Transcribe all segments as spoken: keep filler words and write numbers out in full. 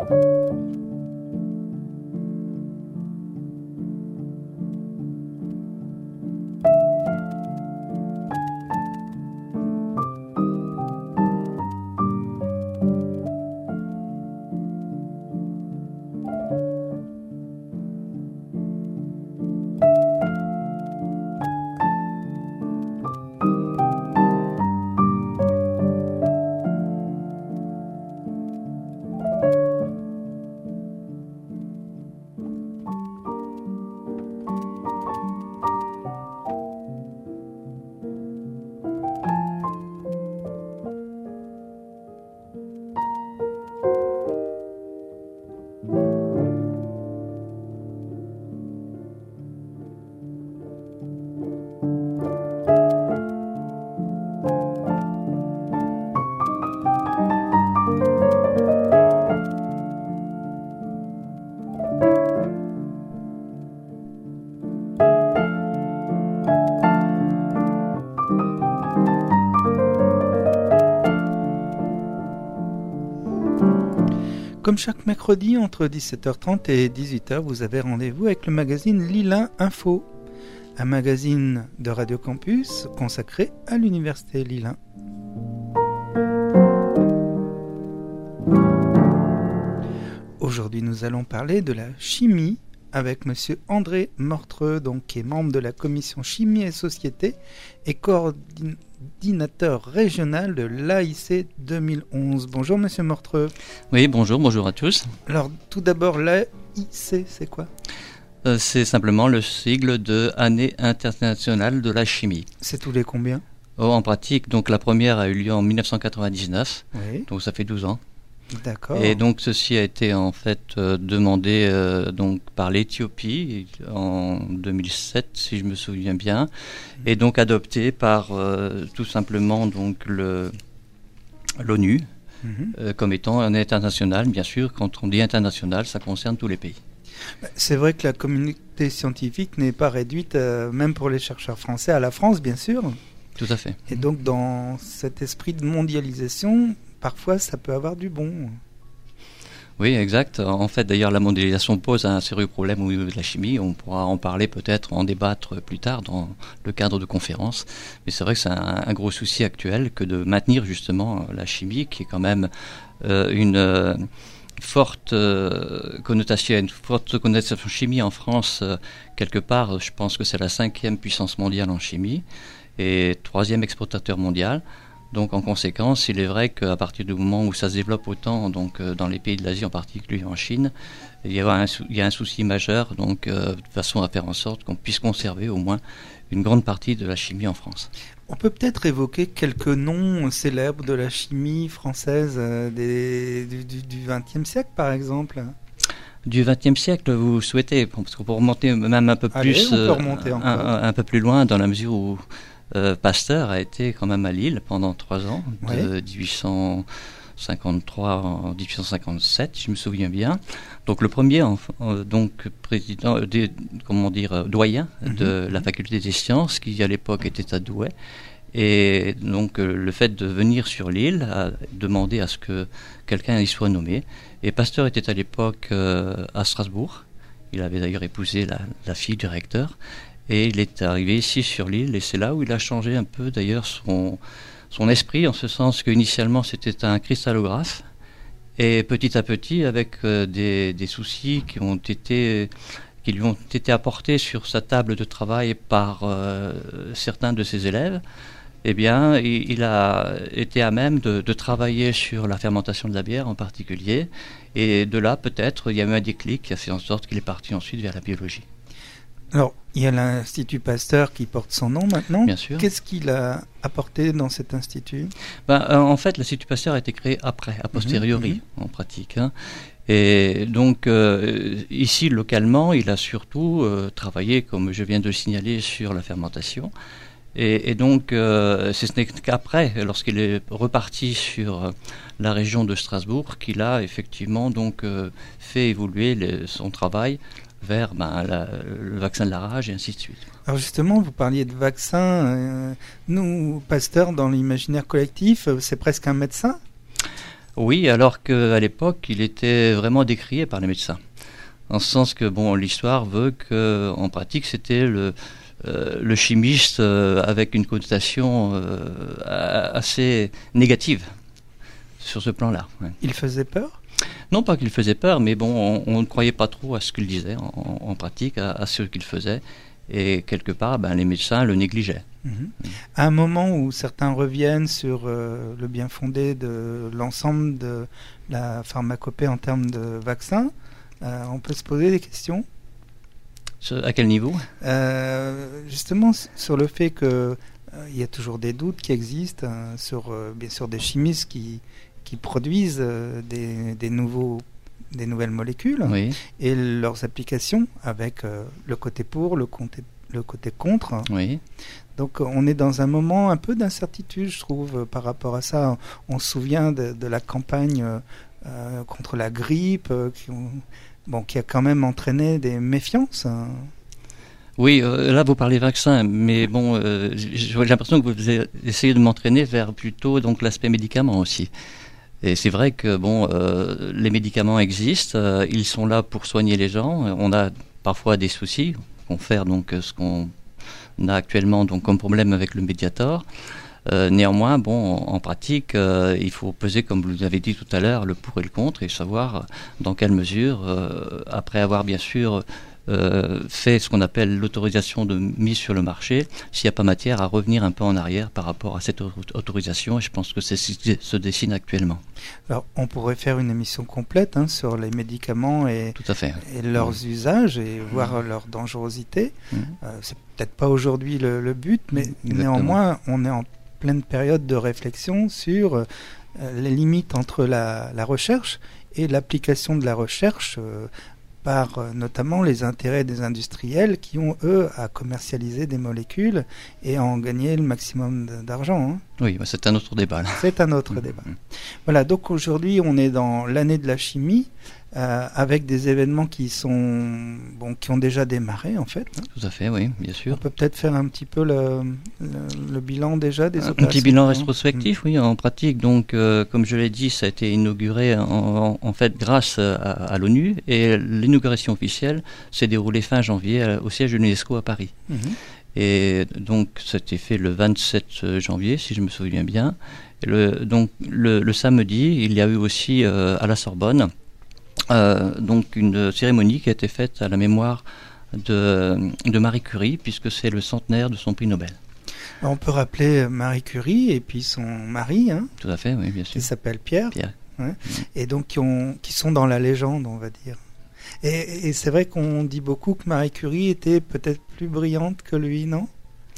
Comme chaque mercredi, entre dix-sept heures trente et dix-huit heures, vous avez rendez-vous avec le magazine Lilin Info, un magazine de Radio Campus consacré à l'Université Lilin. Aujourd'hui, nous allons parler de la chimie avec monsieur André Mortreux, donc, qui est membre de la commission Chimie et Société et coordinateur régional de l'A I C deux mille onze. Bonjour monsieur Mortreux. Oui, bonjour, bonjour à tous. Alors tout d'abord, l'A I C, c'est quoi ? euh, C'est simplement le sigle de Année internationale de la chimie. C'est tous les combien ? Oh, en pratique, donc la première a eu lieu en dix-neuf cent quatre-vingt-dix-neuf, oui. Donc ça fait douze ans. D'accord. Et donc ceci a été en fait euh, demandé euh, donc par l'Éthiopie en deux mille sept, si je me souviens bien, et donc adopté par euh, tout simplement donc le l'ONU mm-hmm. euh, comme étant un international. Bien sûr, quand on dit international, ça concerne tous les pays. C'est vrai que la communauté scientifique n'est pas réduite, euh, même pour les chercheurs français, à la France, bien sûr. Tout à fait. Et donc dans cet esprit de mondialisation, parfois, ça peut avoir du bon. Oui, exact. En fait, d'ailleurs, la mondialisation pose un sérieux problème au niveau de la chimie. On pourra en parler peut-être, en débattre plus tard dans le cadre de conférences. Mais c'est vrai que c'est un, un gros souci actuel que de maintenir justement la chimie, qui est quand même euh, une euh, forte euh, connotation, une forte connotation chimie en France. Euh, quelque part, je pense que c'est la cinquième puissance mondiale en chimie et troisième exportateur mondial. Donc en conséquence, il est vrai qu'à partir du moment où ça se développe autant, donc euh, dans les pays de l'Asie, en particulier en Chine, il y a un, sou- il y a un souci majeur, donc euh, de façon à faire en sorte qu'on puisse conserver au moins une grande partie de la chimie en France. On peut peut-être évoquer quelques noms célèbres de la chimie française euh, des, du, du, du vingtième siècle, par exemple. Du vingtième siècle, vous souhaitez, parce qu'on peut remonter même un peu Allez, plus, on peut euh, remonter encore. un, un peu plus loin, dans la mesure où Euh, Pasteur a été quand même à Lille pendant trois ans, de ouais. dix-huit cent cinquante-trois à dix-huit cent cinquante-sept, je me souviens bien. Donc le premier, euh, donc président, euh, des, comment dire, euh, doyen mm-hmm. de la faculté des sciences, qui à l'époque était à Douai. Et donc euh, le fait de venir sur l'île a demandé à ce que quelqu'un y soit nommé. Et Pasteur était à l'époque euh, à Strasbourg. Il avait d'ailleurs épousé la, la fille du recteur. Et il est arrivé ici sur l'île, et c'est là où il a changé un peu d'ailleurs son, son esprit, en ce sens qu'initialement c'était un cristallographe, et petit à petit, avec euh, des, des soucis qui, ont été, qui lui ont été apportés sur sa table de travail par euh, certains de ses élèves, eh bien, il, il a été à même de, de travailler sur la fermentation de la bière en particulier, et de là peut-être il y a eu un déclic qui a fait en sorte qu'il est parti ensuite vers la biologie. Alors, il y a l'Institut Pasteur qui porte son nom maintenant. Bien sûr. Qu'est-ce qu'il a apporté dans cet institut ? ben, euh, En fait, l'Institut Pasteur a été créé après, a posteriori, mmh, mmh. en pratique. Hein. Et donc, euh, ici, localement, il a surtout euh, travaillé, comme je viens de le signaler, sur la fermentation. Et, et donc, euh, ce n'est qu'après, lorsqu'il est reparti sur la région de Strasbourg, qu'il a effectivement donc, euh, fait évoluer les, son travail vers ben, la, le vaccin de la rage et ainsi de suite. Alors justement, vous parliez de vaccin. Euh, nous, Pasteur, dans l'imaginaire collectif, c'est presque un médecin ? Oui, alors qu'à l'époque, il était vraiment décrié par les médecins. En ce sens que bon, l'histoire veut qu'en pratique, c'était le, euh, le chimiste euh, avec une connotation euh, assez négative sur ce plan-là. Ouais. Il faisait peur ? Non pas qu'il faisait peur, mais bon, on, on ne croyait pas trop à ce qu'il disait en, en pratique, à, à ce qu'il faisait. Et quelque part, ben, les médecins le négligeaient. Mmh. À un moment où certains reviennent sur euh, le bien fondé de l'ensemble de la pharmacopée en termes de vaccins, euh, on peut se poser des questions. À quel niveau ? euh, Justement sur le fait qu'il euh, y a toujours des doutes qui existent euh, sur euh, bien sûr des chimistes qui, qui produisent euh, des, des, nouveaux, des nouvelles molécules, oui, et leurs applications avec euh, le côté pour, le côté, le côté contre. Oui. Donc on est dans un moment un peu d'incertitude, je trouve, par rapport à ça. On se souvient de, de la campagne euh, contre la grippe, euh, qui, ont, bon, qui a quand même entraîné des méfiances. Hein. Oui, euh, là vous parlez vaccin, mais bon, euh, j'ai l'impression que vous essayez de m'entraîner vers plutôt donc l'aspect médicament aussi. Et c'est vrai que bon, euh, les médicaments existent, euh, ils sont là pour soigner les gens. On a parfois des soucis, confère donc ce qu'on a actuellement donc comme problème avec le Mediator. Euh, néanmoins, bon, en, en pratique, euh, il faut peser, comme vous l'avez dit tout à l'heure, le pour et le contre et savoir dans quelle mesure, euh, après avoir bien sûr euh, fait ce qu'on appelle l'autorisation de mise sur le marché, s'il n'y a pas matière à revenir un peu en arrière par rapport à cette autorisation. Et je pense que c'est ce qui se dessine actuellement. Alors, on pourrait faire une émission complète hein, sur les médicaments et, tout à fait, et leurs oui. usages et voir mmh. leur dangerosité. Mmh. Euh, c'est peut-être pas aujourd'hui le, le but, mais Exactement. Néanmoins, on est en pleine période de réflexion sur euh, les limites entre la, la recherche et l'application de la recherche euh, par euh, notamment les intérêts des industriels qui ont, eux, à commercialiser des molécules et à en gagner le maximum d'argent. Hein. Oui, bah c'est un autre débat. Là. C'est un autre mmh. débat. Voilà, donc aujourd'hui, on est dans l'année de la chimie, euh, avec des événements qui sont bon, qui ont déjà démarré, en fait. Hein. Tout à fait, oui, bien sûr. On peut peut-être faire un petit peu le, le, le bilan déjà des un opérations. Un petit bilan rétrospectif, mmh. oui, en pratique. Donc, euh, comme je l'ai dit, ça a été inauguré en, en, en fait grâce à, à l'ONU, et l'inauguration officielle s'est déroulée fin janvier au siège de l'UNESCO à Paris. Mmh. Et donc, c'était fait le vingt-sept janvier, si je me souviens bien. Le, donc, le, le samedi, il y a eu aussi euh, à la Sorbonne euh, donc une cérémonie qui a été faite à la mémoire de, de Marie Curie, puisque c'est le centenaire de son prix Nobel. On peut rappeler Marie Curie et puis son mari, hein, tout à fait, oui, bien sûr. Qui s'appelle Pierre. Pierre. Ouais, mmh. Et donc qui, ont, qui sont dans la légende, on va dire. Et, et c'est vrai qu'on dit beaucoup que Marie Curie était peut-être plus brillante que lui, non ?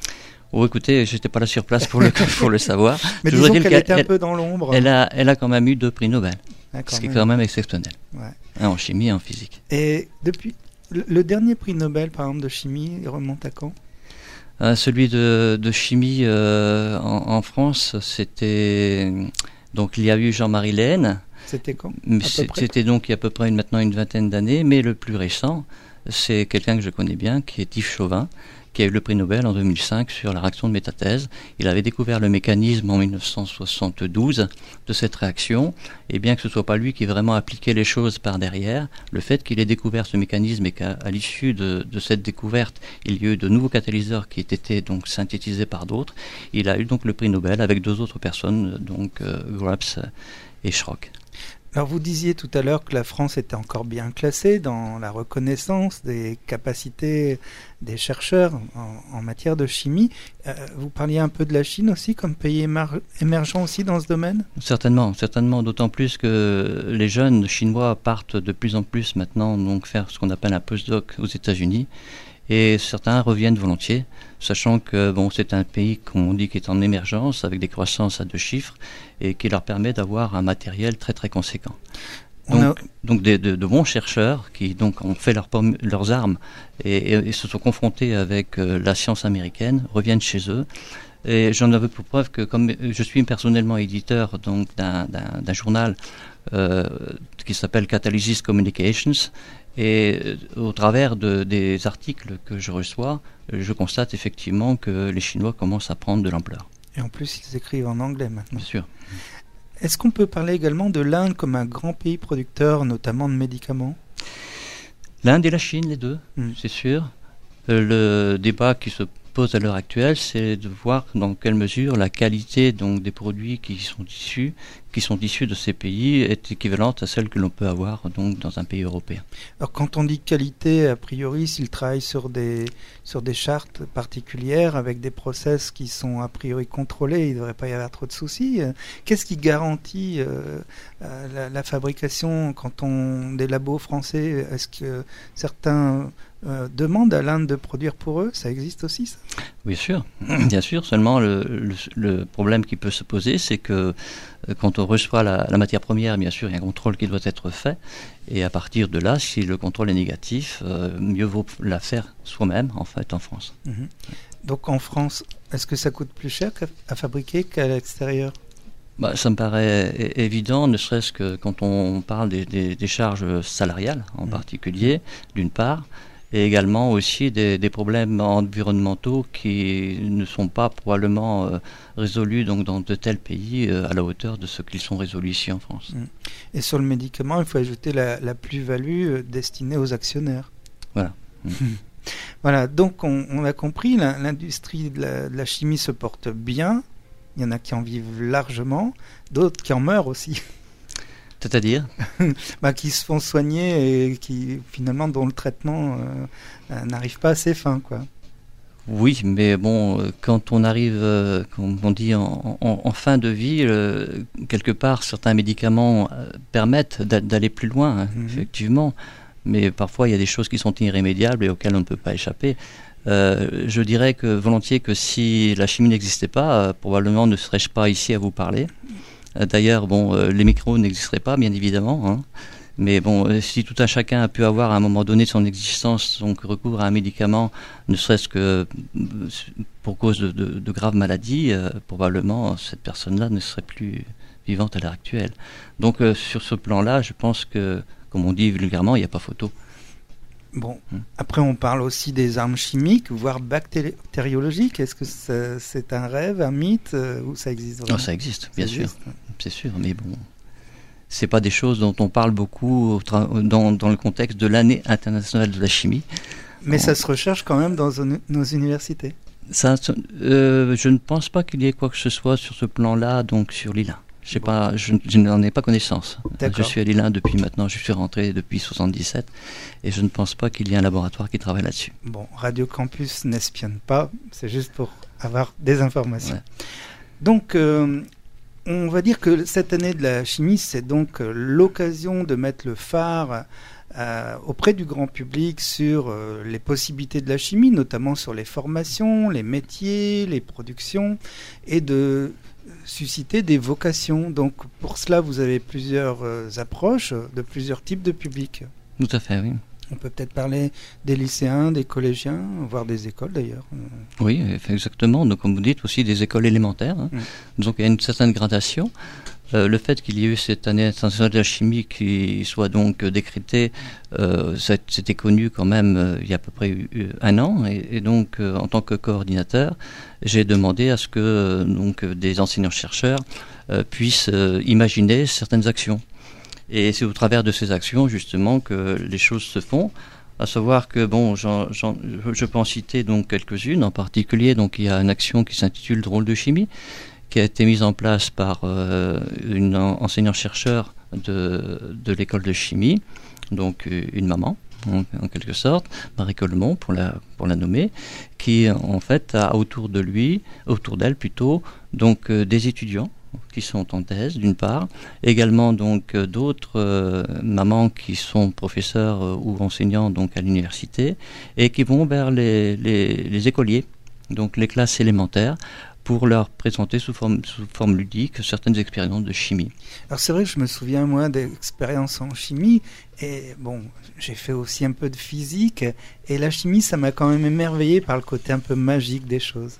Oh, écoutez, j'étais pas là sur place pour le, pour le savoir. Mais disons qu'elle était un peu dans l'ombre. Elle a, elle a quand même eu deux prix Nobel, D'accord, ce qui est quand même exceptionnel, ouais. En chimie et en physique. Et depuis, le, le dernier prix Nobel, par exemple, de chimie, il remonte à quand ? euh, Celui de, de chimie euh, en, en France, c'était... Donc il y a eu Jean-Marie Lehn. C'était quand ? C'était donc il y a à peu près une, maintenant une vingtaine d'années, mais le plus récent, c'est quelqu'un que je connais bien, qui est Yves Chauvin, qui a eu le prix Nobel en deux mille cinq sur la réaction de métathèse. Il avait découvert le mécanisme en mille neuf cent soixante-douze de cette réaction, et bien que ce ne soit pas lui qui vraiment appliquait les choses par derrière, le fait qu'il ait découvert ce mécanisme et qu'à l'issue de, de cette découverte, il y a eu de nouveaux catalyseurs qui aient été donc synthétisés par d'autres, il a eu donc le prix Nobel avec deux autres personnes, donc euh, Grubbs et Schrock. Alors vous disiez tout à l'heure que la France était encore bien classée dans la reconnaissance des capacités des chercheurs en, en matière de chimie. Euh, vous parliez un peu de la Chine aussi comme pays émergent aussi dans ce domaine ? Certainement, certainement, d'autant plus que les jeunes chinois partent de plus en plus maintenant donc faire ce qu'on appelle un postdoc aux États-Unis. Et certains reviennent volontiers, sachant que bon, c'est un pays, comme on dit, qui est en émergence, avec des croissances à deux chiffres, et qui leur permet d'avoir un matériel très très conséquent. Donc, a... donc des, de, de bons chercheurs qui donc ont fait leur, leurs armes et, et, et se sont confrontés avec euh, la science américaine, reviennent chez eux. Et j'en avais pour preuve que comme je suis personnellement éditeur donc d'un, d'un, d'un journal euh, qui s'appelle Catalysis Communications, et au travers de, des articles que je reçois, je constate effectivement que les Chinois commencent à prendre de l'ampleur. Et en plus, ils écrivent en anglais maintenant. Bien sûr. Est-ce qu'on peut parler également de l'Inde comme un grand pays producteur, notamment de médicaments ? L'Inde et la Chine, les deux, mmh. c'est sûr. Euh, le débat qui se pose à l'heure actuelle, c'est de voir dans quelle mesure la qualité donc, des produits qui sont issus, qui sont issus de ces pays est équivalente à celle que l'on peut avoir donc, dans un pays européen. Alors quand on dit qualité, a priori, s'ils travaillent sur des, sur des chartes particulières avec des process qui sont a priori contrôlés, il ne devrait pas y avoir trop de soucis. Qu'est-ce qui garantit euh, la, la fabrication quand on des labos français? Est-ce que certains euh, demandent à l'Inde de produire pour eux? Ça existe aussi, ça? Bien sûr, bien sûr. Seulement, le, le, le problème qui peut se poser, c'est que euh, quand on reçoit la, la matière première, bien sûr, il y a un contrôle qui doit être fait. Et à partir de là, si le contrôle est négatif, euh, mieux vaut la faire soi-même, en fait, en France. Mmh. Donc, en France, est-ce que ça coûte plus cher à fabriquer qu'à l'extérieur? Bah, ça me paraît é- évident, ne serait-ce que quand on parle des, des, des charges salariales, en mmh. particulier, d'une part, et également aussi des, des problèmes environnementaux qui ne sont pas probablement euh, résolus donc, dans de tels pays euh, à la hauteur de ce qu'ils sont résolus ici en France. Et sur le médicament, il faut ajouter la, la plus-value euh, destinée aux actionnaires. Voilà. Voilà, donc on, on a compris, la, l'industrie de la, de la chimie se porte bien, il y en a qui en vivent largement, d'autres qui en meurent aussi. C'est-à-dire bah, qui se font soigner et qui, finalement, dont le traitement euh, n'arrive pas à ses fins, quoi. Oui, mais bon, quand on arrive, euh, comme on dit, en, en, en fin de vie, euh, quelque part, certains médicaments euh, permettent d'a- d'aller plus loin, hein, mm-hmm. effectivement. Mais parfois, il y a des choses qui sont irrémédiables et auxquelles on ne peut pas échapper. Euh, je dirais que volontiers que si la chimie n'existait pas, euh, probablement ne serais-je pas ici à vous parler. D'ailleurs, bon, euh, les micros n'existeraient pas, bien évidemment. Hein. Mais bon, euh, si tout un chacun a pu avoir à un moment donné de son existence donc recours à un médicament, ne serait-ce que euh, pour cause de, de, de graves maladies, euh, probablement cette personne-là ne serait plus vivante à l'heure actuelle. Donc euh, sur ce plan-là, je pense que, comme on dit vulgairement, il n'y a pas photo. Bon, hum. Après on parle aussi des armes chimiques, voire bactériologiques. Est-ce que ça, c'est un rêve, un mythe, euh, ou ça existe vraiment? Oh, ça existe, bien ça sûr, existe. C'est sûr, mais bon, c'est pas des choses dont on parle beaucoup au tra- dans, dans le contexte de l'année internationale de la chimie. Mais on... ça se recherche quand même dans un, nos universités. Ça, euh, je ne pense pas qu'il y ait quoi que ce soit sur ce plan-là, donc sur l'I L A. Je, sais bon. pas, je, je n'en ai pas connaissance. D'accord. Je suis à l'I L A depuis maintenant, je suis rentré depuis soixante-dix-sept et je ne pense pas qu'il y ait un laboratoire qui travaille là-dessus. Bon, Radio Campus n'espionne pas, c'est juste pour avoir des informations. Ouais. Donc, euh, on va dire que cette année de la chimie, c'est donc euh, l'occasion de mettre le phare euh, auprès du grand public sur euh, les possibilités de la chimie, notamment sur les formations, les métiers, les productions, et de susciter des vocations. Donc pour cela, vous avez plusieurs euh, approches de plusieurs types de publics. Tout à fait, oui. On peut peut-être parler des lycéens, des collégiens, voire des écoles d'ailleurs. Oui, exactement. Donc comme vous dites, aussi des écoles élémentaires. Hein. Mmh. Donc il y a une certaine gradation. Euh, le fait qu'il y ait eu cette année internationale de la chimie qui soit donc décrétée, euh, ça, c'était connu quand même euh, il y a à peu près eu, un an. Et, et donc, euh, en tant que coordinateur, j'ai demandé à ce que euh, donc, des enseignants-chercheurs euh, puissent euh, imaginer certaines actions. Et c'est au travers de ces actions, justement, que les choses se font. À savoir que, bon, j'en, j'en, je peux en citer donc quelques-unes. En particulier, donc, il y a une action qui s'intitule « Drôle de chimie », qui a été mise en place par euh, une enseignant-chercheur de, de l'école de chimie, donc une maman, en, en quelque sorte, Marie Collemont, pour la, pour la nommer, qui en fait a autour de lui, autour d'elle plutôt, donc euh, des étudiants qui sont en thèse d'une part, également donc euh, d'autres euh, mamans qui sont professeurs euh, ou enseignants donc à l'université et qui vont vers les, les, les écoliers, donc les classes élémentaires, pour leur présenter sous forme, sous forme ludique certaines expériences de chimie. Alors c'est vrai que je me souviens moi d'expériences en chimie et bon, j'ai fait aussi un peu de physique et la chimie ça m'a quand même émerveillé par le côté un peu magique des choses.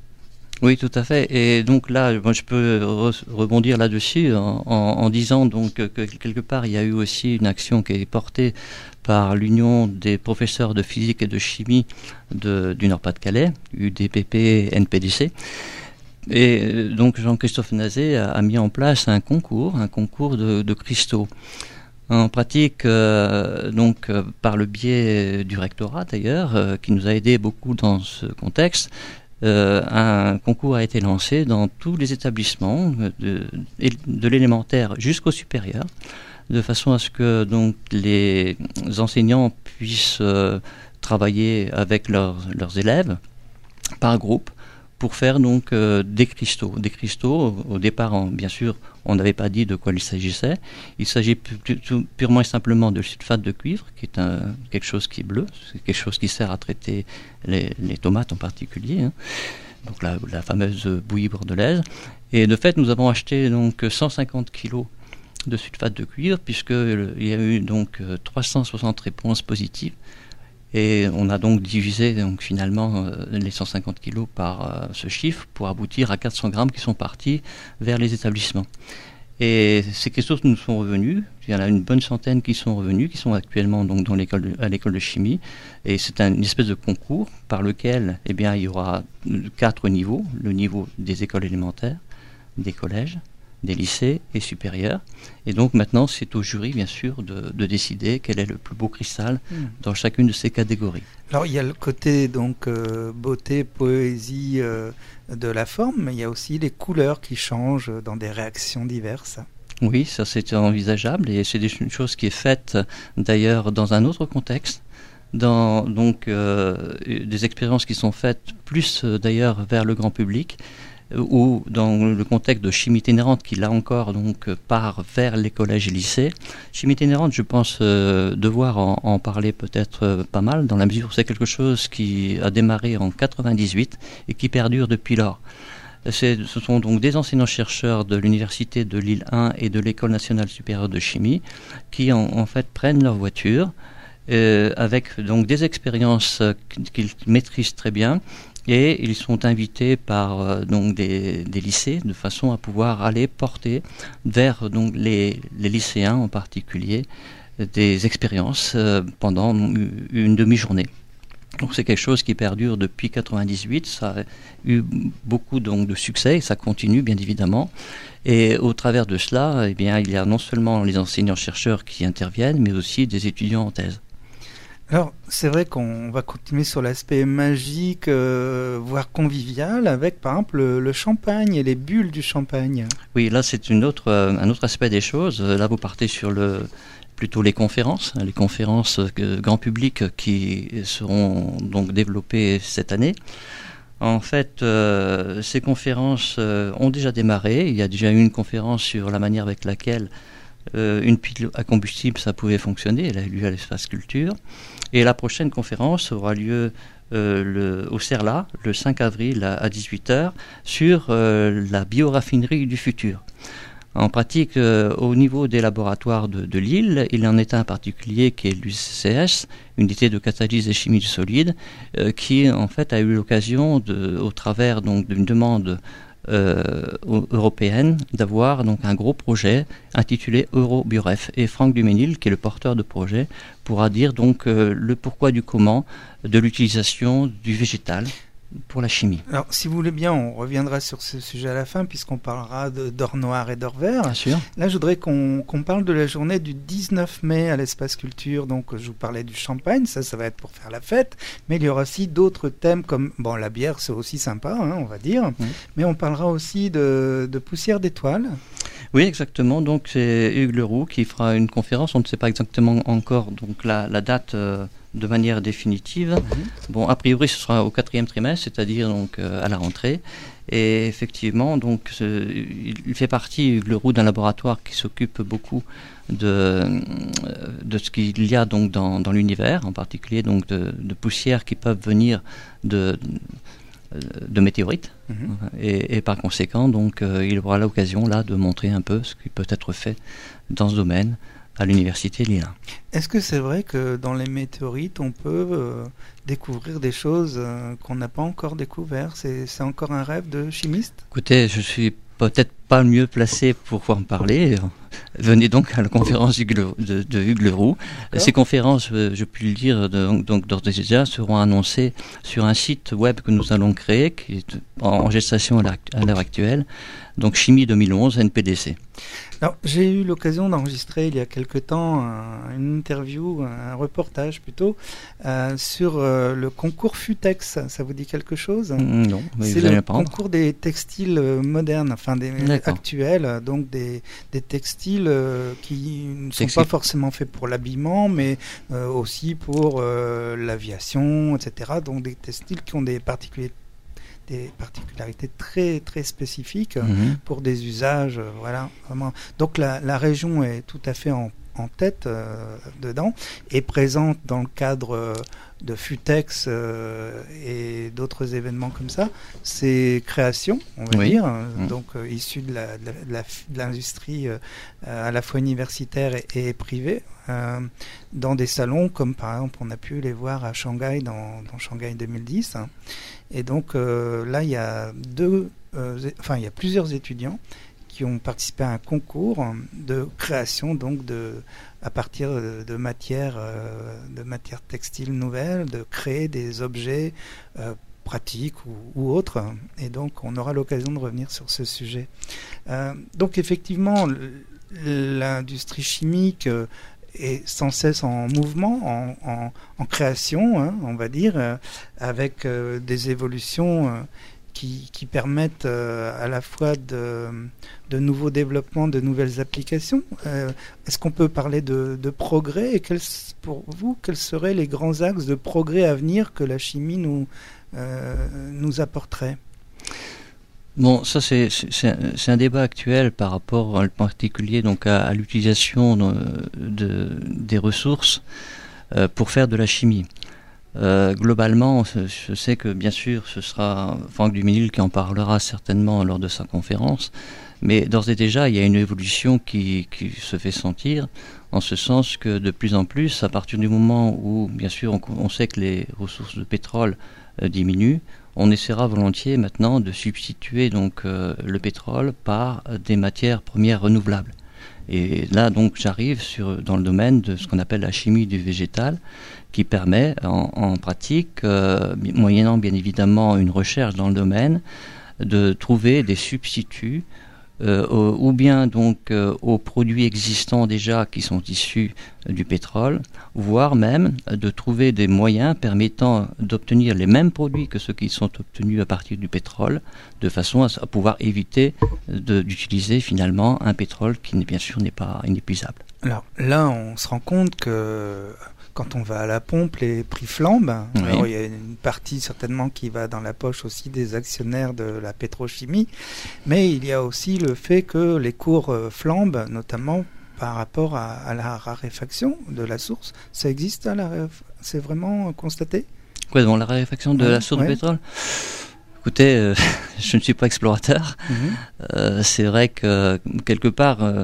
Oui, tout à fait. Et donc là, moi, je peux re- rebondir là-dessus en, en, en disant donc que quelque part, il y a eu aussi une action qui est portée par l'Union des professeurs de physique et de chimie de, du Nord-Pas-de-Calais, U D P P N P D C, Et donc Jean-Christophe Nazé a, a mis en place un concours, un concours de, de cristaux. En pratique, euh, donc euh, par le biais du rectorat d'ailleurs, euh, qui nous a aidé beaucoup dans ce contexte, euh, un concours a été lancé dans tous les établissements, de, de l'élémentaire jusqu'au supérieur, de façon à ce que donc les enseignants puissent euh, travailler avec leurs, leurs élèves par groupe pour faire donc euh, des cristaux. Des cristaux, au, au départ, en, bien sûr, on n'avait pas dit de quoi il s'agissait. Il s'agit pu, pu, purement et simplement de sulfate de cuivre, qui est un, quelque chose qui est bleu, c'est quelque chose qui sert à traiter les, les tomates en particulier, hein. Donc la, la fameuse bouillie bordelaise. Et de fait, nous avons acheté donc cent cinquante kilos de sulfate de cuivre, puisqu'il y a eu donc trois cent soixante réponses positives. Et on a donc divisé donc, finalement euh, les cent cinquante kilos par euh, ce chiffre pour aboutir à quatre cents grammes qui sont partis vers les établissements. Et ces cristaux nous sont revenus, il y en a une bonne centaine qui sont revenus, qui sont actuellement donc, dans l'école de, à l'école de chimie. Et c'est un, une espèce de concours par lequel eh bien, il y aura quatre niveaux, le niveau des écoles élémentaires, des collèges, des lycées et supérieurs. Et donc maintenant, c'est au jury, bien sûr, de, de décider quel est le plus beau cristal mmh. dans chacune de ces catégories. Alors, il y a le côté donc euh, beauté, poésie euh, de la forme, mais il y a aussi les couleurs qui changent dans des réactions diverses. Oui, ça c'est envisageable et c'est une chose qui est faite d'ailleurs dans un autre contexte. Dans donc euh, des expériences qui sont faites plus euh, d'ailleurs vers le grand public, ou dans le contexte de chimie itinérante qui là encore donc part vers les collèges et lycées. Chimie itinérante, je pense euh, devoir en, en parler peut-être euh, pas mal, dans la mesure où c'est quelque chose qui a démarré en quatre-vingt-dix-huit et qui perdure depuis lors. C'est, ce sont donc des enseignants-chercheurs de l'université de Lille un et de l'École nationale supérieure de chimie qui en, en fait prennent leur voiture euh, avec donc des expériences qu'ils maîtrisent très bien. Et ils sont invités par euh, donc des, des lycées de façon à pouvoir aller porter vers donc les, les lycéens en particulier des expériences euh, pendant une demi-journée. Donc c'est quelque chose qui perdure depuis quatre-vingt-dix-huit. Ça a eu beaucoup donc de succès et ça continue bien évidemment. Et au travers de cela, eh bien il y a non seulement les enseignants-chercheurs qui interviennent, mais aussi des étudiants en thèse. Alors, c'est vrai qu'on va continuer sur l'aspect magique, euh, voire convivial, avec par exemple le, le champagne et les bulles du champagne. Oui, là c'est une autre, euh, un autre aspect des choses. Là vous partez sur le, plutôt les conférences, les conférences euh, grand public qui seront donc développées cette année. En fait, euh, ces conférences euh, ont déjà démarré. Il y a déjà eu une conférence sur la manière avec laquelle euh, une pile à combustible ça pouvait fonctionner. Elle a eu lieu à l'espace culture. Et la prochaine conférence aura lieu euh, le, au CERLA, le cinq avril à, à dix-huit heures, sur euh, la bioraffinerie du futur. En pratique, euh, au niveau des laboratoires de, de Lille, il en est un particulier qui est l'U C S, unité de catalyse et chimie du solide, euh, qui en fait a eu l'occasion, de, au travers donc d'une demande Euh, européenne, d'avoir donc un gros projet intitulé EuroBioref. Et Franck Duménil, qui est le porteur de projet, pourra dire donc euh, le pourquoi du comment de l'utilisation du végétal pour la chimie. Alors, si vous voulez bien, on reviendra sur ce sujet à la fin, puisqu'on parlera de, d'or noir et d'or vert. Bien sûr. Là, je voudrais qu'on, qu'on parle de la journée du dix-neuf mai à l'Espace Culture. Donc, je vous parlais du champagne, ça, ça va être pour faire la fête. Mais il y aura aussi d'autres thèmes comme, bon, la bière, c'est aussi sympa, hein, on va dire. Mmh. Mais on parlera aussi de, de poussière d'étoiles. Oui, exactement. Donc, c'est Hugues Leroux qui fera une conférence. On ne sait pas exactement encore donc, la, la date euh, de manière définitive. Mmh. Bon, a priori, ce sera au quatrième trimestre, c'est-à-dire donc, euh, à la rentrée. Et effectivement, donc, ce, il fait partie, Hugues Leroux, d'un laboratoire qui s'occupe beaucoup de, de ce qu'il y a donc, dans, dans l'univers, en particulier donc, de, de poussières qui peuvent venir de... de météorites mmh. et, et par conséquent donc euh, il aura l'occasion là de montrer un peu ce qui peut être fait dans ce domaine à l'université Lille. Est-ce que c'est vrai que dans les météorites on peut euh, découvrir des choses euh, qu'on n'a pas encore découvertes? C'est, c'est encore un rêve de chimiste? Écoutez, je suis peut-être pas le mieux placé pour pouvoir en parler. Venez donc à la conférence de, de, de Hugues Leroux. D'accord. Ces conférences, je puis le dire, de, donc d'ores et déjà, seront annoncées sur un site web que nous allons créer, qui est en gestation à l'heure actuelle, donc Chimie deux mille onze, N P D C. Alors, j'ai eu l'occasion d'enregistrer il y a quelque temps un, une interview, un reportage plutôt, euh, sur euh, le concours Futex. Ça vous dit quelque chose? Non, mais c'est vous le allez concours des textiles modernes, enfin des D'accord. actuels, donc des, des textiles euh, qui ne sont Textile. pas forcément faits pour l'habillement, mais euh, aussi pour euh, l'aviation, et cetera. Donc des textiles qui ont des particularités des particularités très très spécifiques mmh. pour des usages, euh, voilà, vraiment. Donc la, la région est tout à fait en, en tête euh, dedans, et présente dans le cadre euh, de Futex euh, et d'autres événements comme ça, ces créations, on va oui. dire, mmh. donc euh, issues de, la, de, la, de l'industrie euh, à la fois universitaire et, et privée, euh, dans des salons comme par exemple on a pu les voir à Shanghai dans, dans Shanghai deux mille dix. Hein. Et donc euh, là, il y a deux, euh, enfin il y a plusieurs étudiants qui ont participé à un concours de création, donc de, à partir de, de matières, euh, de matières textiles nouvelles, de créer des objets euh, pratiques ou, ou autres. Et donc, on aura l'occasion de revenir sur ce sujet. Euh, donc, effectivement, l'industrie chimique euh, est sans cesse en mouvement, en, en, en création, hein, on va dire, euh, avec euh, des évolutions euh, qui, qui permettent euh, à la fois de, de nouveaux développements, de nouvelles applications. Euh, est-ce qu'on peut parler de, de progrès, et quels, pour vous, quels seraient les grands axes de progrès à venir que la chimie nous, euh, nous apporterait ? Bon, ça c'est, c'est, c'est un débat actuel par rapport en particulier donc à, à l'utilisation de, de, des ressources euh, pour faire de la chimie. Euh, globalement, je sais que bien sûr ce sera Franck Duménil qui en parlera certainement lors de sa conférence, mais d'ores et déjà il y a une évolution qui, qui se fait sentir, en ce sens que de plus en plus, à partir du moment où bien sûr on, on sait que les ressources de pétrole euh, diminuent, on essaiera volontiers maintenant de substituer donc euh, le pétrole par euh, des matières premières renouvelables. Et là donc j'arrive sur, dans le domaine de ce qu'on appelle la chimie du végétal, qui permet en, en pratique, euh, moyennant bien évidemment une recherche dans le domaine, de trouver des substituts euh, au, ou bien donc euh, aux produits existants déjà qui sont issus euh, du pétrole, voire même euh, de trouver des moyens permettant d'obtenir les mêmes produits que ceux qui sont obtenus à partir du pétrole, de façon à, à pouvoir éviter de, d'utiliser finalement un pétrole qui bien sûr n'est pas inépuisable. Alors là, on se rend compte que quand on va à la pompe, les prix flambent. Oui. Alors, il y a une partie certainement qui va dans la poche aussi des actionnaires de la pétrochimie, mais il y a aussi le fait que les cours flambent, notamment par rapport à, à la raréfaction de la source. Ça existe, à la, c'est vraiment constaté ? Quoi, dans la raréfaction de ouais, la source ouais. de pétrole ? Écoutez, euh, je ne suis pas explorateur. Mm-hmm. Euh, c'est vrai que quelque part, euh,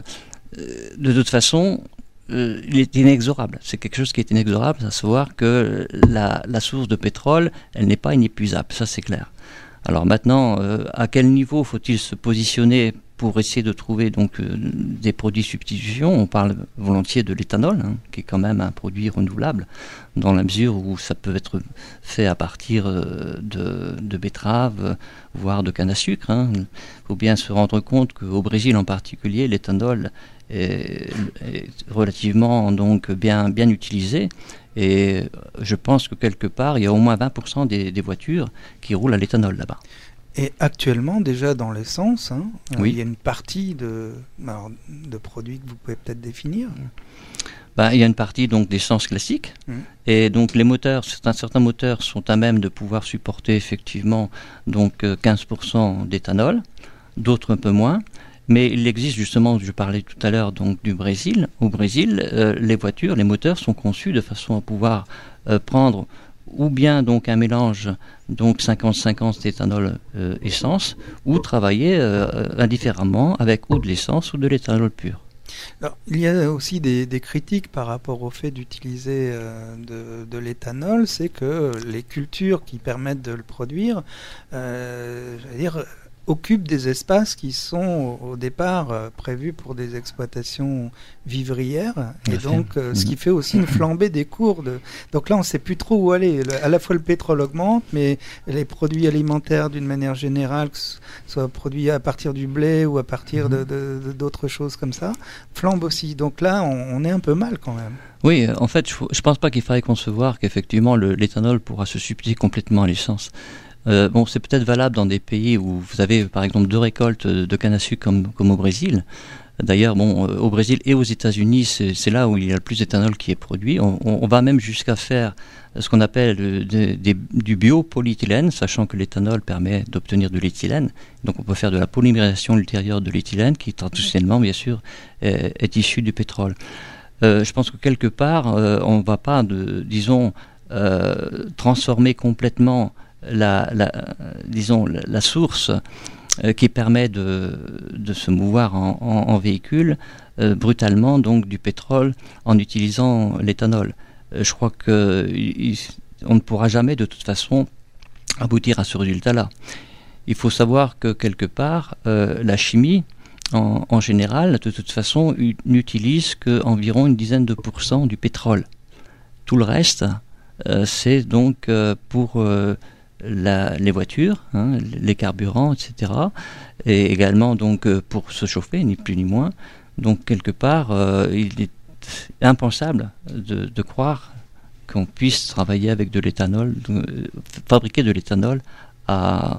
de toute façon, Euh, il est inexorable. C'est quelque chose qui est inexorable, à savoir que la, la source de pétrole, elle n'est pas inépuisable, ça c'est clair. Alors maintenant, euh, à quel niveau faut-il se positionner pour essayer de trouver donc euh, des produits substitution ? On parle volontiers de l'éthanol, hein, qui est quand même un produit renouvelable, dans la mesure où ça peut être fait à partir euh, de, de betteraves, voire de canne à sucre. Il hein. faut bien se rendre compte qu'au Brésil en particulier, l'éthanol est, est relativement donc bien, bien utilisé. Et je pense que quelque part, il y a au moins vingt pour cent des, des voitures qui roulent à l'éthanol là-bas. Et actuellement, déjà dans l'essence, hein, oui. il y a une partie de, alors, de produits que vous pouvez peut-être définir. Ben, il y a une partie donc d'essence classique. Mmh. Et donc les moteurs, certains, certains moteurs sont à même de pouvoir supporter effectivement donc quinze pour cent d'éthanol, d'autres un peu moins. Mais il existe justement, je parlais tout à l'heure donc du Brésil. Au Brésil, euh, les voitures, les moteurs sont conçus de façon à pouvoir euh, prendre ou bien donc un mélange donc cinquante cinquante d'éthanol euh, essence, ou travailler euh, indifféremment avec ou de l'essence ou de l'éthanol pur. Alors, il y a aussi des, des critiques par rapport au fait d'utiliser euh, de, de l'éthanol, c'est que les cultures qui permettent de le produire, euh, je veux dire, occupent des espaces qui sont au départ euh, prévus pour des exploitations vivrières, et donc euh, ce qui fait aussi une flambée des cours. De... Donc là, on ne sait plus trop où aller. Le, à la fois le pétrole augmente, mais les produits alimentaires d'une manière générale, que ce soit produits à partir du blé ou à partir de, de, de, d'autres choses comme ça, flambent aussi. Donc là, on, on est un peu mal quand même. Oui, en fait, je ne pense pas qu'il faille concevoir qu'effectivement le, l'éthanol pourra se substituer complètement à l'essence. Euh, bon, c'est peut-être valable dans des pays où vous avez par exemple deux récoltes de canne à sucre comme, comme au Brésil. D'ailleurs, bon, au Brésil et aux États-Unis, c'est, c'est là où il y a le plus d'éthanol qui est produit. On, on va même jusqu'à faire ce qu'on appelle de, de, du biopolyéthylène, sachant que l'éthanol permet d'obtenir de l'éthylène. Donc on peut faire de la polymérisation ultérieure de l'éthylène, qui traditionnellement, bien sûr, est, est issue du pétrole. Euh, je pense que quelque part, euh, on ne va pas, de, disons, euh, transformer complètement la, la, disons, la, la source euh, qui permet de, de se mouvoir en, en, en véhicule euh, brutalement, donc du pétrole, en utilisant l'éthanol. Euh, je crois qu'on ne pourra jamais, de toute façon, aboutir à ce résultat-là. Il faut savoir que, quelque part, euh, la chimie, En, en général, de toute façon, n'utilise qu'environ une dizaine de pourcents du pétrole. Tout le reste, euh, c'est donc euh, pour euh, la, les voitures, hein, les carburants, et cetera. Et également donc euh, pour se chauffer, ni plus ni moins. Donc quelque part, euh, il est impensable de, de croire qu'on puisse travailler avec de l'éthanol, de, fabriquer de l'éthanol à,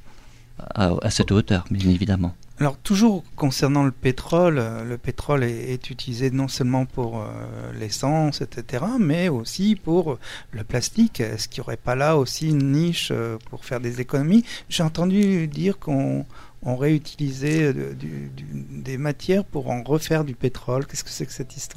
à, à cette hauteur, bien évidemment. Alors toujours concernant le pétrole, le pétrole est, est utilisé non seulement pour euh, l'essence, et cetera, mais aussi pour le plastique. Est-ce qu'il n'y aurait pas là aussi une niche euh, pour faire des économies ? J'ai entendu dire qu'on on réutilisait de, du, du, des matières pour en refaire du pétrole. Qu'est-ce que c'est que cette histoire ?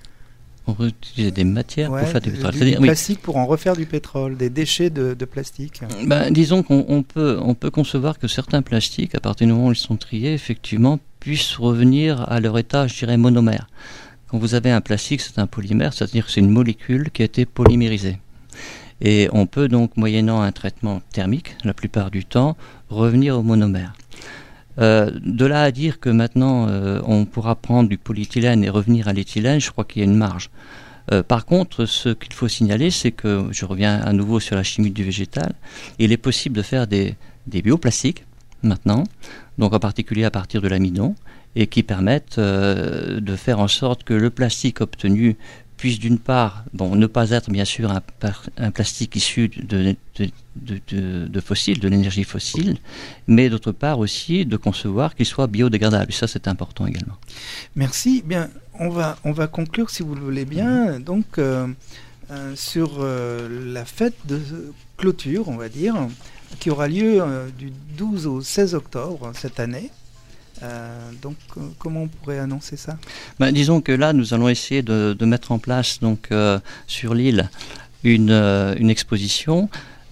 On réutilise des matières ouais, pour faire du pétrole. Du, du plastique oui. Pour en refaire du pétrole, des déchets de, de plastique. Ben, disons qu'on on peut, on peut concevoir que certains plastiques, à partir du moment où ils sont triés, effectivement, puissent revenir à leur état, je dirais, monomère. Quand vous avez un plastique, c'est un polymère, c'est-à-dire que c'est une molécule qui a été polymérisée. Et on peut donc, moyennant un traitement thermique, la plupart du temps, revenir au monomère. Euh, de là à dire que maintenant euh, on pourra prendre du polyéthylène et revenir à l'éthylène, je crois qu'il y a une marge. Euh, par contre, ce qu'il faut signaler, c'est que, je reviens à nouveau sur la chimie du végétal, il est possible de faire des, des bioplastiques maintenant, donc en particulier à partir de l'amidon, et qui permettent euh, de faire en sorte que le plastique obtenu puisse d'une part, bon, ne pas être bien sûr un, un plastique issu de, de, de, de, de fossiles, de l'énergie fossile, mais d'autre part aussi de concevoir qu'il soit biodégradable. Et ça, c'est important également. Merci. Bien, on va, on va conclure, si vous le voulez bien, donc euh, euh, sur euh, la fête de clôture, on va dire, qui aura lieu euh, du douze au seize octobre cette année. Euh, donc, euh, comment on pourrait annoncer ça ? Ben, disons que là, nous allons essayer de, de mettre en place donc euh, sur l'île une, euh, une exposition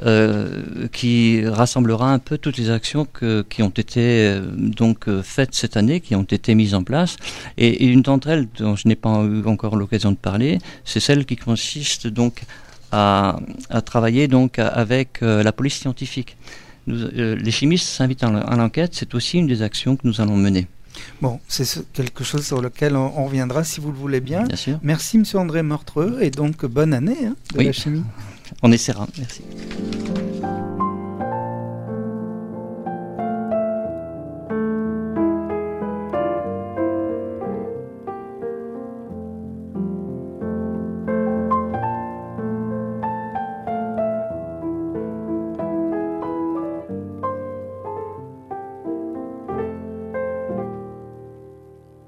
euh, qui rassemblera un peu toutes les actions que, qui ont été euh, donc euh, faites cette année, qui ont été mises en place. Et, et une d'entre elles, dont je n'ai pas eu encore l'occasion de parler, c'est celle qui consiste donc à, à travailler donc avec euh, la police scientifique. Nous, euh, les chimistes s'invitent à l'enquête, c'est aussi une des actions que nous allons mener. Bon, c'est quelque chose sur lequel on, on reviendra si vous le voulez bien. Bien sûr. Merci Monsieur André Mortreux et donc bonne année hein, de oui. la chimie. On essaiera, merci.